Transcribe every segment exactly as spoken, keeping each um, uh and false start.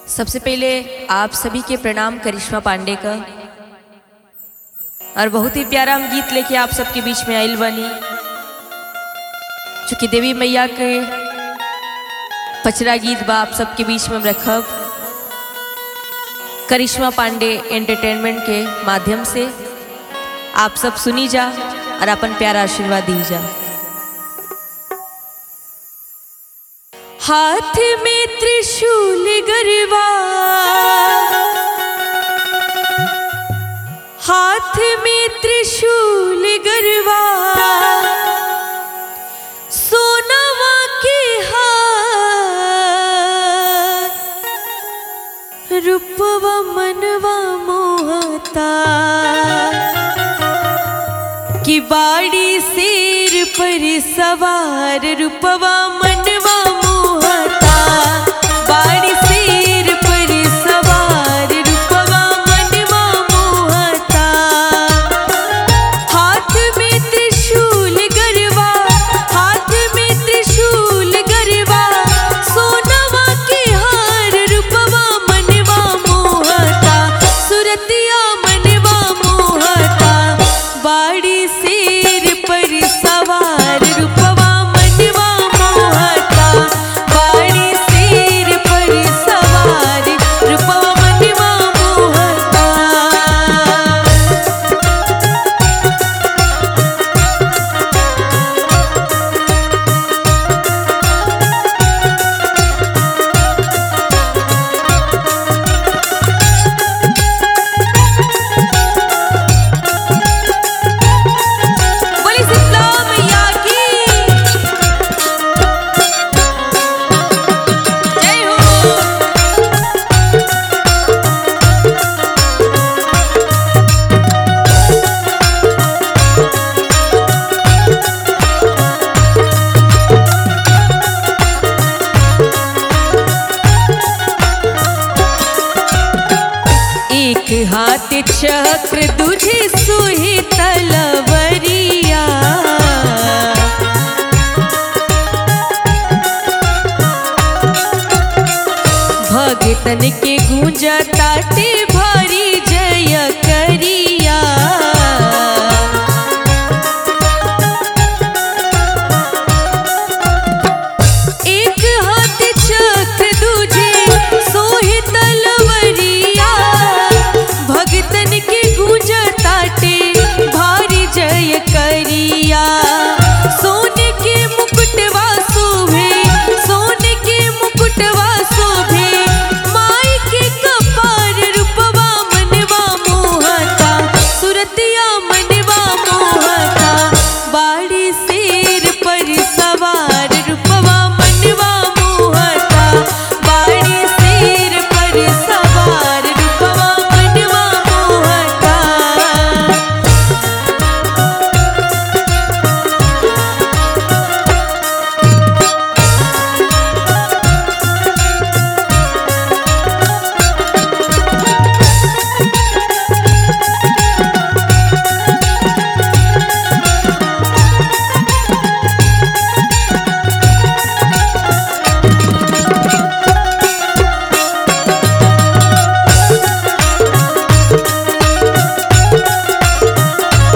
सबसे पहले आप सभी के प्रणाम करिश्मा पांडे का। और बहुत ही प्यारा हम गीत लेके आप सबके बीच में आइल बनी, चूँकि देवी मैया के पचरा गीत बा आप सबके बीच में हम रखब करिश्मा पांडे एंटरटेनमेंट के माध्यम से। आप सब सुनी जा और अपन प्यारा आशीर्वाद दी जा। हाथ में त्रिशूल गरबा, हाथ में त्रिशूल गरबा, सोनवा के हार, रूपवा मनवा मोहता, कि बाड़ी शेर पर सवार, रूपवा मनवा मोहता, बाड़ी शेर पर सवार, रूपवा मनवा मोहता। हाथ में त्रिशूल गरबा, हाथ में त्रिशूल गरबा, सोनवा के हार, रूपवा मनवा मोहता, सुरतिया मनवा मोहता, बाड़ी शेर पर सवार, रूपवा मनवा मोहता, बाड़ी शेर पर सवार, रूपवा मनवा मोहता। बोली शीतला मैया की जय हो। एक हाथ चक्र दूजे सुही तलवरिया, भगतन के गूंजा ताटे भारी जय करिया। एक हाथ चक्र दूजे सोहे तलवरिया, भगतन के गूंजा ताटे भारी जय करिया। सोने के मुकुटवा शोभे, सोने के मुकुटवा शोभे, माई के कपार, रूपवा मनवा मोहता, सुरतिया मनवा मोहता, बाड़ी शेर पर सवार, रूपवा मनवा मोहता, बाड़ी शेर पर सवार, रूपवा मनवा मोहता।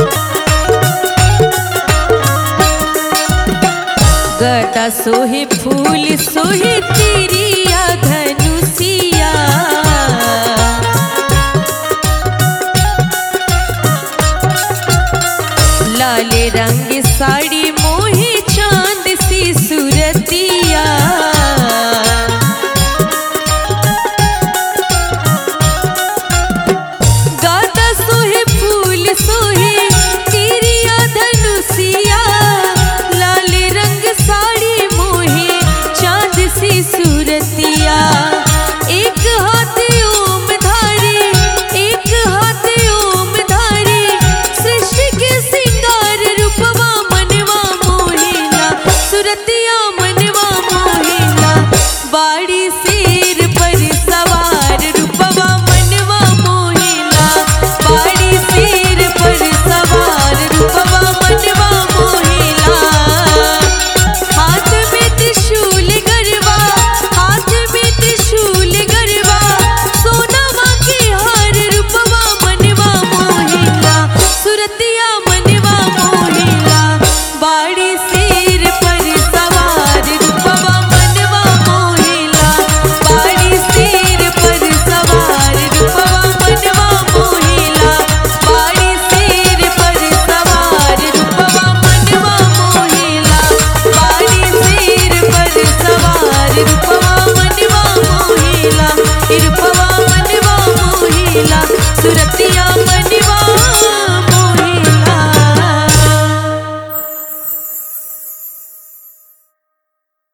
गदा सोहे फूल